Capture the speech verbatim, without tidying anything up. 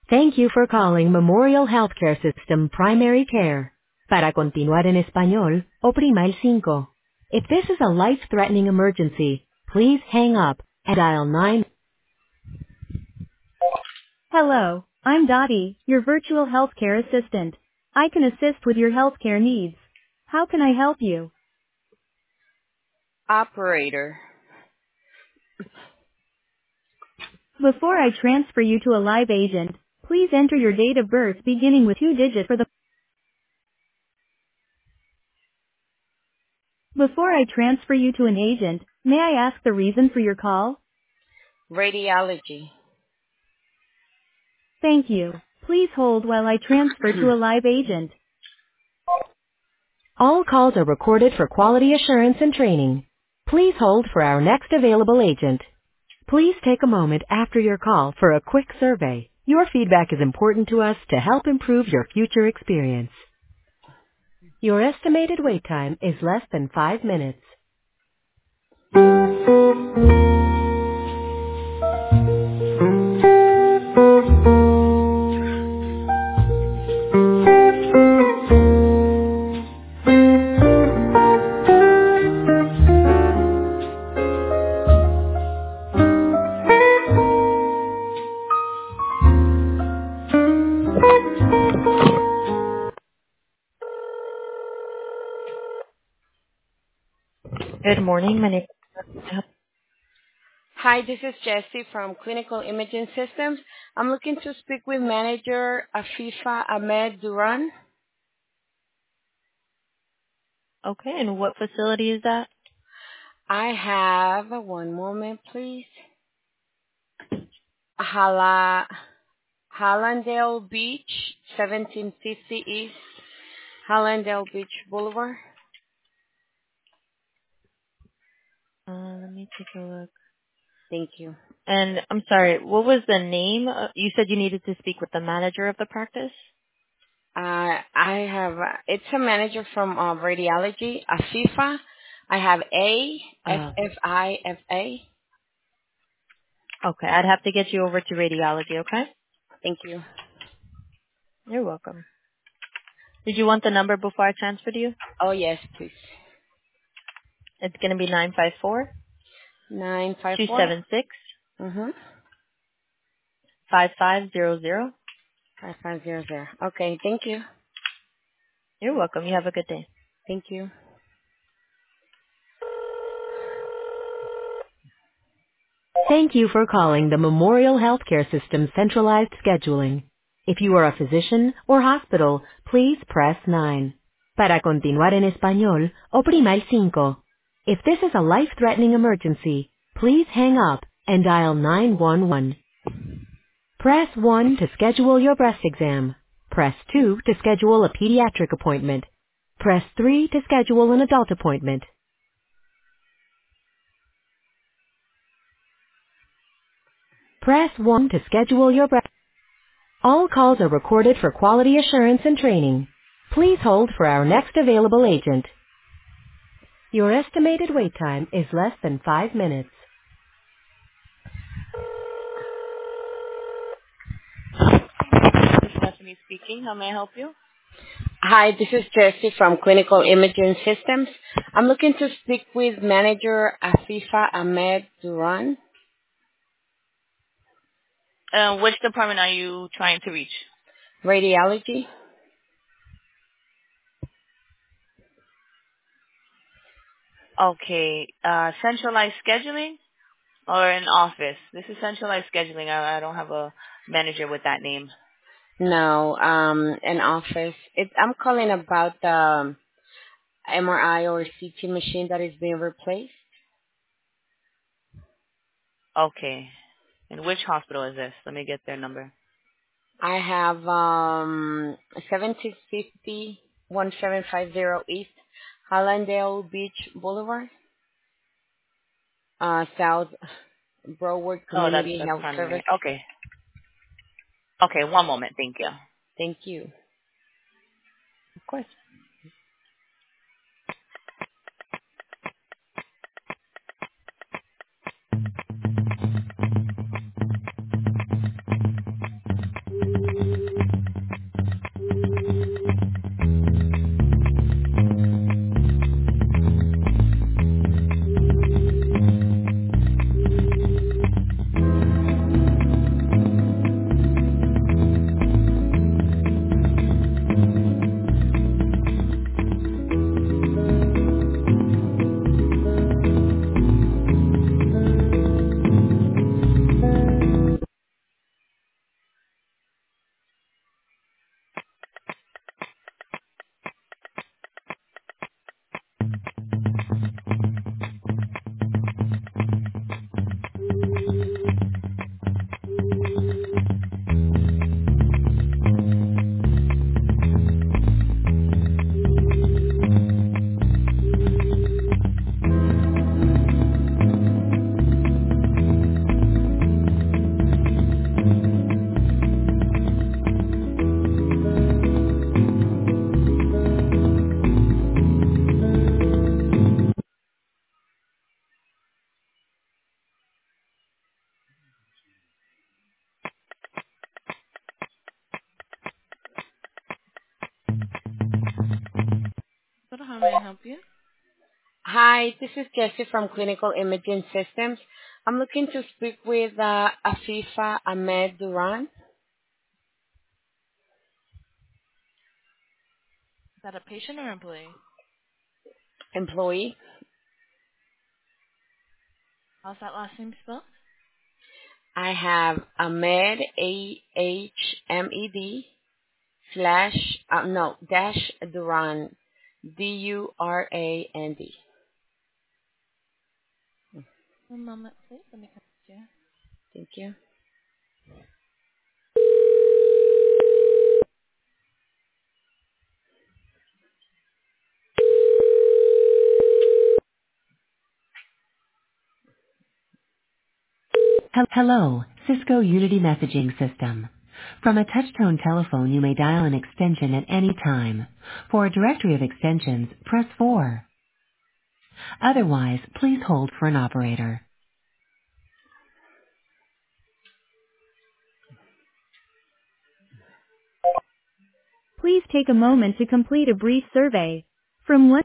Thank you for calling Memorial Healthcare System Primary Care. Para continuar en español, oprima el cinco. If this is a life-threatening emergency, please hang up and dial nine. Hello, I'm Dottie, your virtual healthcare assistant. I can assist with your healthcare needs. How can I help you? Operator. Before I transfer you to a live agent, please enter your date of birth beginning with two digits for the... Before I transfer you to an agent, may I ask the reason for your call? Radiology. Thank you. Please hold while I transfer to a live agent. All calls are recorded for quality assurance and training. Please hold for our next available agent. Please take a moment after your call for a quick survey. Your feedback is important to us to help improve your future experience. Your estimated wait time is less than five minutes. Good morning. My name is... Hi, this is Jessie from Clinical Imaging Systems. I'm looking to speak with manager Afifa Ahmed Duran. Okay, and what facility is that? I have, one moment please, Hala, Hallandale Beach, seventeen fifty East Hallandale Beach Boulevard. Uh, let me take a look. Thank you. And I'm sorry, what was the name? Uh, You said you needed to speak with the manager of the practice? Uh, I have, uh, it's a manager from uh, radiology, Afifa. I have A, F Uh, F I F A. okay, I'd have to get you over to radiology, okay? Thank you. You're welcome. Did you want the number before I transferred you? Oh, yes, please. It's going to be nine five four, nine five two four. seven six, Mm-hmm. five five zero zero. five five zero zero. Okay, thank you. You're welcome. You have a good day. Thank you. Thank you for calling the Memorial Healthcare System Centralized Scheduling. If you are a physician or hospital, please press nine. Para continuar en español, oprima el cinco. If this is a life-threatening emergency, please hang up and dial nine one one. Press one to schedule your breast exam. Press two to schedule a pediatric appointment. Press three to schedule an adult appointment. Press one to schedule your breast. All calls are recorded for quality assurance and training. Please hold for our next available agent. Your estimated wait time is less than five minutes. Stephanie speaking. How may I help you? Hi, this is Jessie from Clinical Imaging Systems. I'm looking to speak with manager Afifa Ahmed Duran. Uh, which department are you trying to reach? Radiology. Okay, uh, centralized scheduling or an office? This is centralized scheduling. I, I don't have a manager with that name. No, um, an office. It, I'm calling about the M R I or C T machine that is being replaced. Okay. And which hospital is this? Let me get their number. I have um seventeen fifty one seven five zero East Hallandale Beach Boulevard, uh, South Broward Oh, that's Community the Health primary. Service. Okay. Okay, one moment. Thank you. Thank you. Of course. may I help you? Hi, this is Jessie from Clinical Imaging Systems. I'm looking to speak with uh, Afifa Ahmed Duran, Is that a patient or employee? employee. How's that last name spelled? I have Ahmed, A H M E D, slash, uh, no, dash Duran, D U R A N D. One moment, please. Let me connect you. Thank you. Hel- Hello, Cisco Unity Messaging System. From a touch-tone telephone, you may dial an extension at any time. For a directory of extensions, press four. Otherwise, please hold for an operator. Please take a moment to complete a brief survey. From what